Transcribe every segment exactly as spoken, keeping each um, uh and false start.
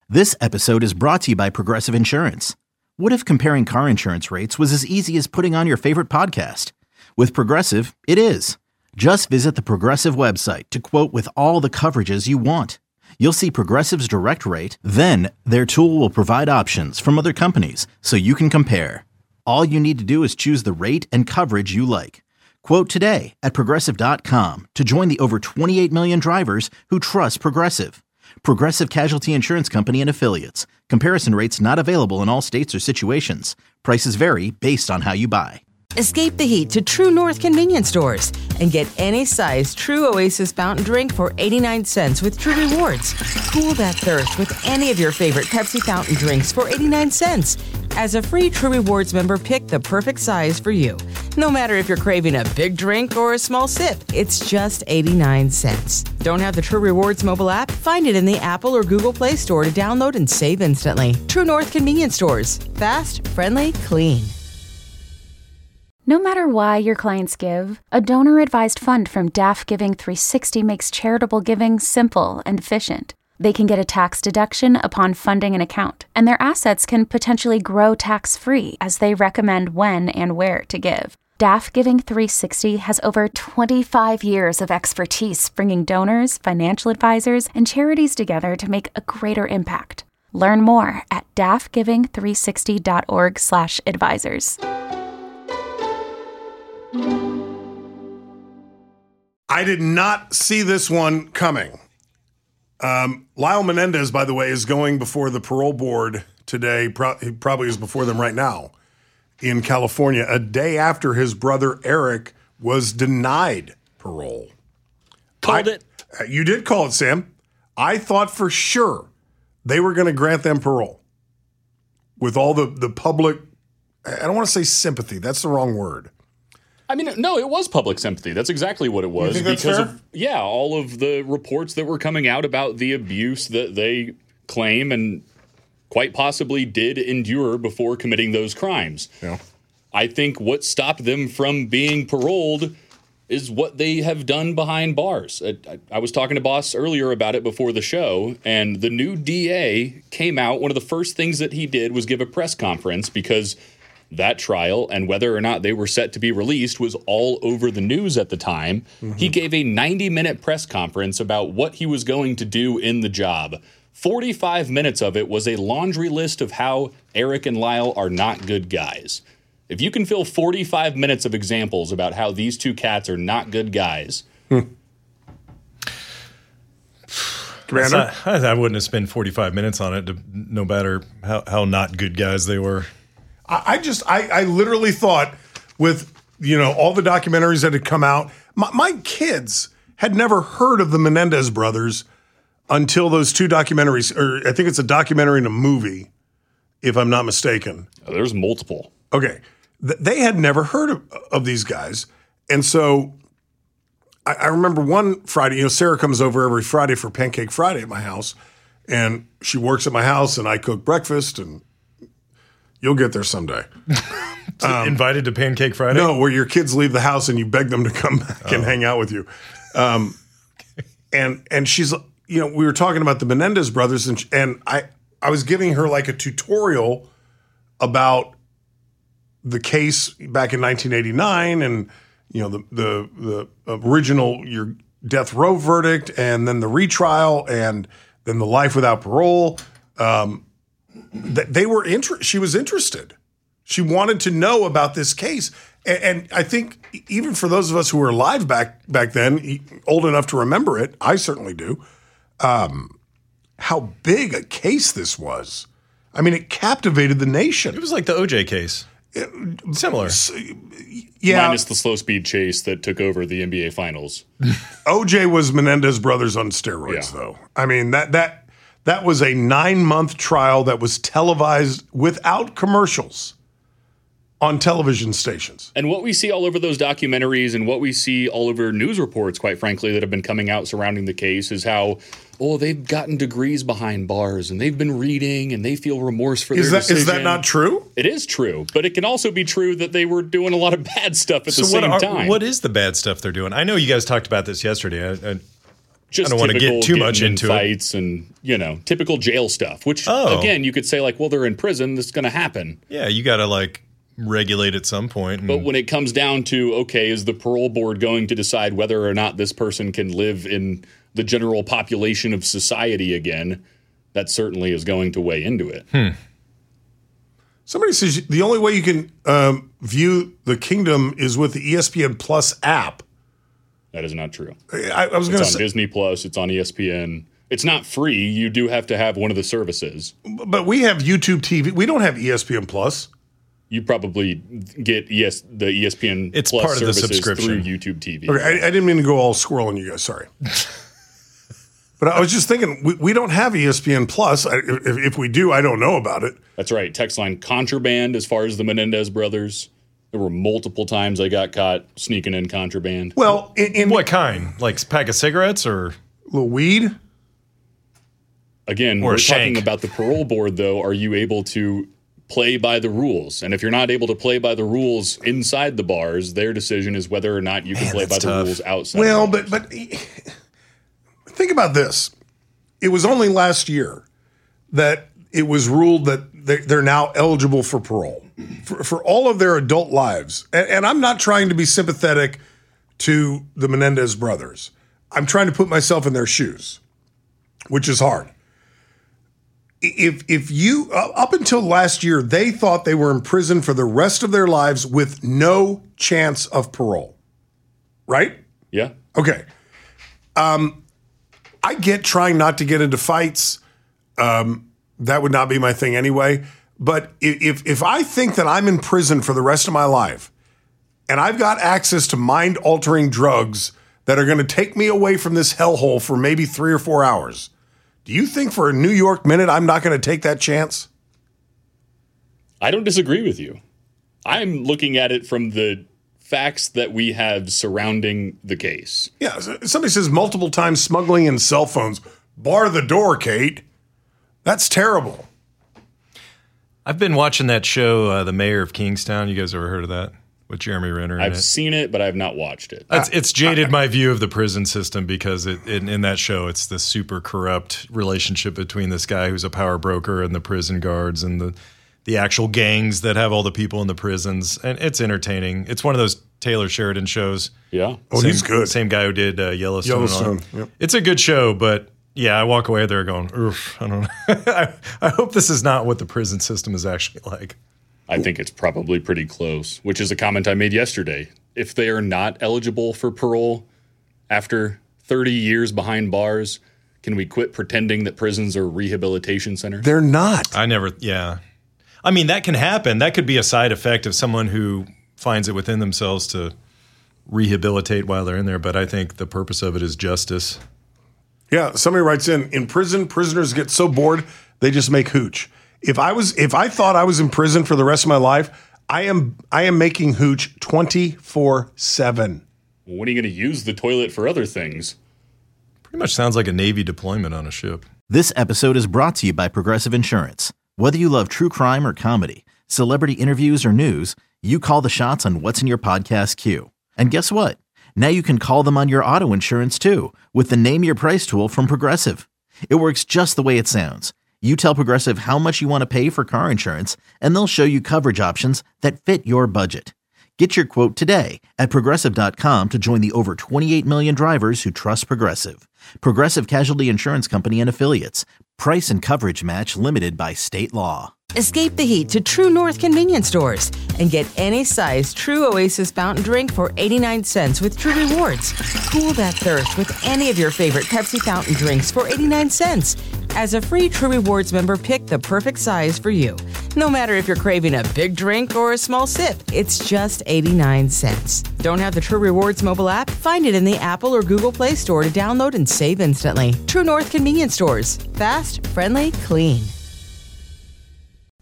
This episode is brought to you by Progressive Insurance. What if comparing car insurance rates was as easy as putting on your favorite podcast? With Progressive, it is. Just visit the Progressive website to quote with all the coverages you want. You'll see Progressive's direct rate, then their tool will provide options from other companies so you can compare. All you need to do is choose the rate and coverage you like. Quote today at progressive dot com to join the over twenty-eight million drivers who trust Progressive. Progressive Casualty Insurance Company and Affiliates. Comparison rates not available in all states or situations. Prices vary based on how you buy. Escape the heat to True North convenience stores and get any size True Oasis fountain drink for eighty-nine cents with True Rewards. Cool that thirst with any of your favorite Pepsi fountain drinks for eighty-nine cents. As a free True Rewards member, pick the perfect size for you. No matter if you're craving a big drink or a small sip, it's just eighty-nine cents. Don't have the True Rewards mobile app? Find it in the Apple or Google Play Store to download and save instantly. True North convenience stores. Fast, friendly, clean. No matter why your clients give, a donor-advised fund from D A F Giving three sixty makes charitable giving simple and efficient. They can get a tax deduction upon funding an account, and their assets can potentially grow tax-free as they recommend when and where to give. D A F Giving three sixty has over twenty-five years of expertise bringing donors, financial advisors, and charities together to make a greater impact. Learn more at daff giving three sixty dot org slash advisors. I did not see this one coming. Um, Lyle Menendez, by the way, is going before the parole board today. Pro- he probably is before them right now in California, a day after his brother Eric was denied parole. Called I, it. You did call it, Sam. I thought for sure they were going to grant them parole with all the, the public, I don't want to say sympathy. That's the wrong word. I mean, no, it was public sympathy. That's exactly what it was. You think that's because fair? of yeah, all of the reports that were coming out about the abuse that they claim and quite possibly did endure before committing those crimes. Yeah. I think what stopped them from being paroled is what they have done behind bars. I, I, I was talking to Boss earlier about it before the show, and the new D A came out. One of the first things that he did was give a press conference because that trial and whether or not they were set to be released was all over the news at the time. Mm-hmm. He gave a ninety-minute press conference about what he was going to do in the job. forty-five minutes of it was a laundry list of how Eric and Lyle are not good guys. If you can fill forty-five minutes of examples about how these two cats are not good guys. Hmm. Commander? I, I wouldn't have spent forty-five minutes on it, to, no matter how, how not good guys they were. I just, I, I literally thought with, you know, all the documentaries that had come out, my, my kids had never heard of the Menendez brothers until those two documentaries, or I think it's a documentary and a movie, if I'm not mistaken. Oh, there's multiple. Okay. Th- they had never heard of, of these guys. And so I, I remember one Friday, you know, Sarah comes over every Friday for Pancake Friday at my house, and she works at my house, and I cook breakfast, and you'll get there someday. So um, invited to Pancake Friday? No, where your kids leave the house and you beg them to come back oh. and hang out with you. Um, and and she's, you know, we were talking about the Menendez brothers, and and I I was giving her like a tutorial about the case back in nineteen eighty-nine, and you know the the the original your death row verdict, and then the retrial, and then the life without parole. Um, They were inter- She was interested. She wanted to know about this case, and, and I think even for those of us who were alive back back then, old enough to remember it, I certainly do. Um, how big a case this was! I mean, it captivated the nation. It was like the O J case. It, Similar, yeah. Minus the slow speed chase that took over the N B A Finals. O J was Menendez brothers on steroids, yeah. though. I mean that that. That was a nine-month trial that was televised without commercials on television stations. And what we see all over those documentaries and what we see all over news reports, quite frankly, that have been coming out surrounding the case is how, oh, they've gotten degrees behind bars and they've been reading and they feel remorse for is their that, decision. Is that not true? It is true, but it can also be true that they were doing a lot of bad stuff at so the same what are, time. What is the bad stuff they're doing? I know you guys talked about this yesterday. I, I, just I don't want to typical get too getting much in into it. fights and, you know, typical jail stuff, which, Oh. again, you could say, like, well, they're in prison. This is going to happen. Yeah, you got to like regulate at some point. And But when it comes down to, okay, is the parole board going to decide whether or not this person can live in the general population of society again? That certainly is going to weigh into it. Hmm. Somebody says the only way you can um, view the kingdom is with the E S P N Plus app. That is not true. I, I was going It's to on say, Disney Plus. It's on E S P N. It's not free. You do have to have one of the services. but we have YouTube T V. We don't have E S P N Plus. You probably get E S the E S P N It's Plus part of the services subscription. through YouTube T V. Okay, I, I didn't mean to go all squirrel on you guys. Sorry. But I was just thinking, we, we don't have E S P N Plus. I, if, if we do, I don't know about it. That's right. Text line contraband as far as the Menendez brothers. There were multiple times they got caught sneaking in contraband. Well, in, in what kind? Like a pack of cigarettes or little weed? Again, Or a we're shank. talking about the parole board, though. Are you able to play by the rules? And if you're not able to play by the rules inside the bars, their decision is whether or not you can Man, play by that's the tough. rules outside. Well, the bars. but but think about this. It was only last year that it was ruled that they- they're now eligible for parole for, for all of their adult lives. And, and I'm not trying to be sympathetic to the Menendez brothers. I'm trying to put myself in their shoes, which is hard. If if you uh, up until last year, they thought they were in prison for the rest of their lives with no chance of parole, right? yeah. Okay. Um, I get trying not to get into fights. Um, that would not be my thing anyway. But i- if if I think that I'm in prison for the rest of my life, and I've got access to mind altering drugs that are going to take me away from this hellhole for maybe three or four hours, do you think for a New York minute I'm not going to take that chance? I don't disagree with you. I'm looking at it from the facts that we have surrounding the case. Yeah. s- Somebody says multiple times smuggling in cell phones. Bar the door, Kate. That's terrible. I've been watching that show, uh, The Mayor of Kingstown. You guys ever heard of that? With Jeremy Renner in I've it. seen it, but I have not watched it. It's, it's jaded my view of the prison system because it, in, in that show, it's the super corrupt relationship between this guy who's a power broker and the prison guards and the the actual gangs that have all the people in the prisons. And it's entertaining. It's one of those Taylor Sheridan shows. Yeah. Oh, Same, he's good. Same guy who did uh, Yellowstone. and all Yellowstone, that. yep. It's a good show, but yeah, I walk away there going, oof, I don't know. I, I hope this is not what the prison system is actually like. I think it's probably pretty close, which is a comment I made yesterday. If they are not eligible for parole after thirty years behind bars, can we quit pretending that prisons are rehabilitation centers? They're not. I never, yeah. I mean, that can happen. That could be a side effect of someone who finds it within themselves to rehabilitate while they're in there. But I think the purpose of it is justice. Yeah, somebody writes in, in prison, prisoners get so bored, they just make hooch. If I was if I thought I was in prison for the rest of my life, I am I am making hooch twenty-four seven. Well, when are you going to use the toilet for other things? Pretty much sounds like a Navy deployment on a ship. This episode is brought to you by Progressive Insurance. Whether you love true crime or comedy, celebrity interviews or news, you call the shots on what's in your podcast queue. And guess what? Now you can call them on your auto insurance too with the Name Your Price tool from Progressive. It works just the way it sounds. You tell Progressive how much you want to pay for car insurance, and they'll show you coverage options that fit your budget. Get your quote today at Progressive dot com to join the over twenty-eight million drivers who trust Progressive. Progressive Casualty Insurance Company and Affiliates. Price and coverage match limited by state law. Escape the heat to True North convenience stores and get any size True Oasis fountain drink for eighty-nine cents with True Rewards. Cool that thirst with any of your favorite Pepsi fountain drinks for eighty-nine cents. As a free True Rewards member, pick the perfect size for you. No matter if you're craving a big drink or a small sip, it's just eighty-nine cents. Don't have the True Rewards mobile app? Find it in the Apple or Google Play Store to download and save instantly. True North convenience stores. Fast, friendly, clean.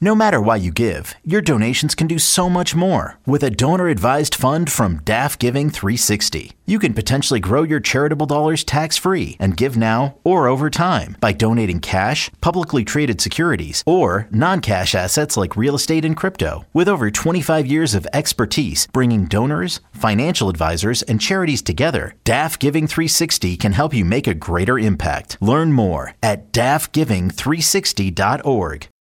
No matter why you give, your donations can do so much more with a donor-advised fund from D A F Giving three sixty. You can potentially grow your charitable dollars tax-free and give now or over time by donating cash, publicly traded securities, or non-cash assets like real estate and crypto. With over twenty-five years of expertise bringing donors, financial advisors, and charities together, D A F Giving three sixty can help you make a greater impact. Learn more at D A F giving three sixty dot org.